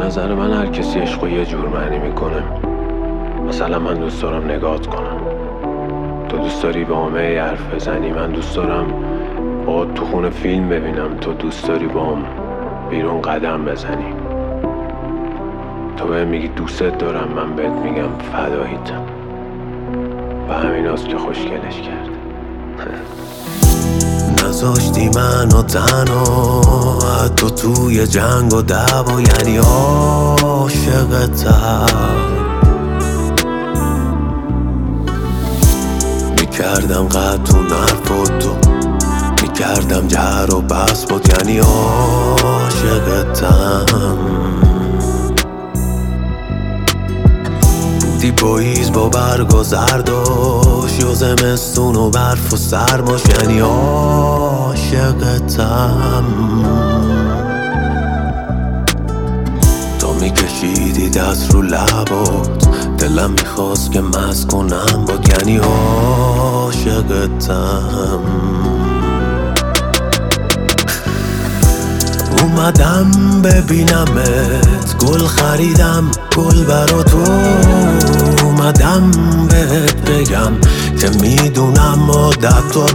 نظر من هر کسی عشقو یه جور معنی میکنه. مثلا من دوست دارم نگات کنم، تو دوست داری با همه حرف بزنی، من دوست دارم با تو خونه فیلم ببینم، تو دوست داری با هم بیرون قدم بزنی. تو بهم میگی دوستت دارم، من بهت میگم فداییتم. و همیناست که خوشگلش کرد. نذاشتی منو تنها حتی توی جنگ و دعوا، یعنی عاشقتم. میکردم قطع و نرفت، میکردم جر و بس بود، یعنی عاشقتم. بودی پاییز با برگ و زرداش، یا زمستون و برف و سرماش، یعنی عاشقتم. تو میکشیدی دست رو لبات، دلم میخواست که مست کنم باد، یعنی عاشقتم. اومدم ببینمت، گل خریدم گل برا تو، اومدم بهت بگم که میدونم عادت تو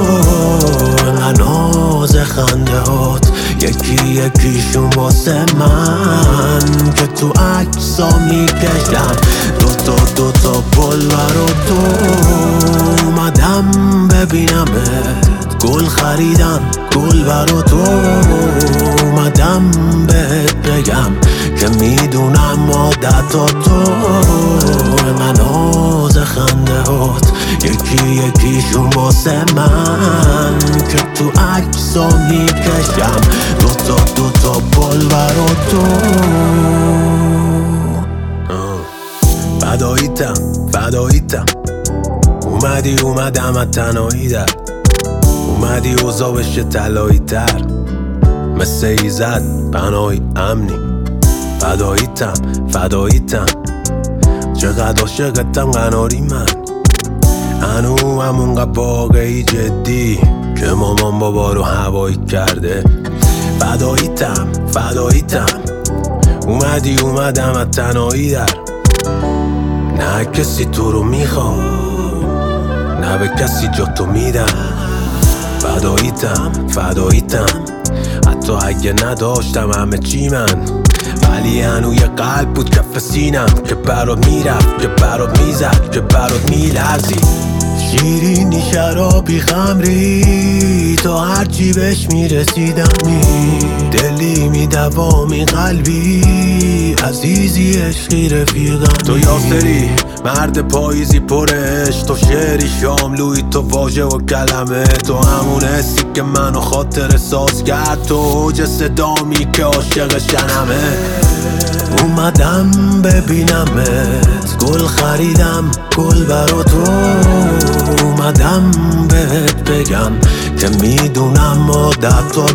ناز خنده هات یکی یکیشون واسه من که تو عکسا میکشم دوتا گل برا تو. اومدم ببینمت، گل خریدم گل برا تو، اومدم بهت بگم که میدونم عادت تو ناز خنده هات یکی یکیشون واسه من که تو عکسا میکشم دوتا گل برا تو. فداییتم اومدم از تنهایی در، اومدی اوضاع بشه طلایی تر، مثل ایزد پناهی امنی. فداییتم چقدر عاشقتم قناری من، هنو همونقدر واقعی جدی که مامان بابا رو هوایی کرده. فداییتم اومدم از تنهایی در، نه کسی تو رو میخوام، نه به کسی جا تو میدم. فداییتم حتی اگه نداشتم همه چی من، ولی هنو یه قلب بود کف سینم که برات میرفت، که برات میزد، که برات میلرزی. شیرینی شرابی خمری تا هرچی بهش میرسیدمی، دلی میدوامی قلبی عزیزی عشقی رفیقم. تو یاسری مرد پاییزی پرش، تو شعری شاملوی، تو واژه و کلمه، تو همون حسی که منو خاطر ساز کرد، تو اوج صدامی که عاشق شنمه. اومدم ببینمت، گل خریدم گل برا تو، اومدم بهت بگم که میدونم عادت تو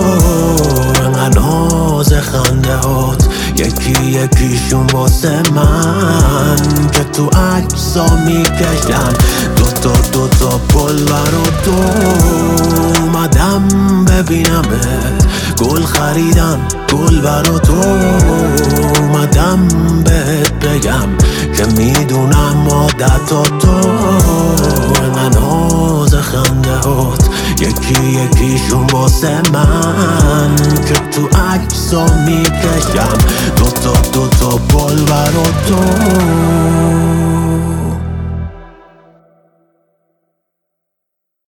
ناز خنده هات یکی یکیشون واسه من که تو عکسا میکشم دوتا گل برا تو. اومدم ببینمت، گل خریدم گل برا تو، اومدم بهت بگم که میدونم عادت تو ناز خنده هات یکی یکیشون واسه من که تو عکسا میکشم دوتا گل برا تو.